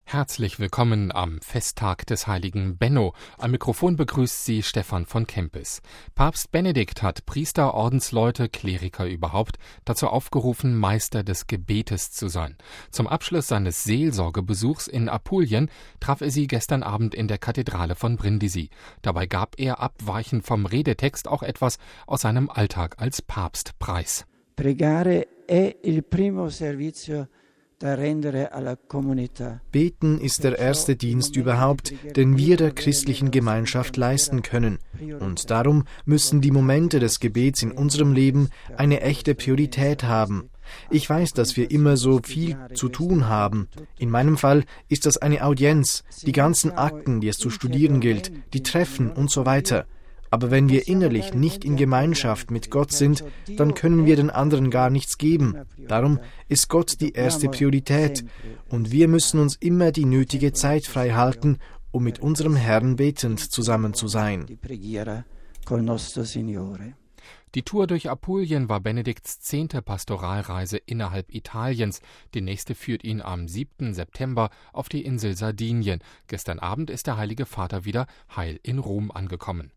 Herzlich willkommen am Festtag des heiligen Benno. Am Mikrofon begrüßt Sie Stefan von Kempis. Papst Benedikt hat Priester, Ordensleute, Kleriker überhaupt dazu aufgerufen, Meister des Gebetes zu sein. Zum Abschluss seines Seelsorgebesuchs in Apulien traf er sie gestern Abend in der Kathedrale von Brindisi. Dabei gab er abweichend vom Redetext auch etwas aus seinem Alltag als Papst preis. Pregare è il primo servizio. Beten ist der erste Dienst überhaupt, den wir der christlichen Gemeinschaft leisten können. Und darum müssen die Momente des Gebets in unserem Leben eine echte Priorität haben. Ich weiß, dass wir immer so viel zu tun haben. In meinem Fall ist das eine Audienz, die ganzen Akten, die es zu studieren gilt, die Treffen und so weiter. Aber wenn wir innerlich nicht in Gemeinschaft mit Gott sind, dann können wir den anderen gar nichts geben. Darum ist Gott die erste Priorität. Und wir müssen uns immer die nötige Zeit frei halten, um mit unserem Herrn betend zusammen zu sein. Die Tour durch Apulien war Benedikts 10. Pastoralreise innerhalb Italiens. Die nächste führt ihn am 7. September auf die Insel Sardinien. Gestern Abend ist der Heilige Vater wieder heil in Rom angekommen.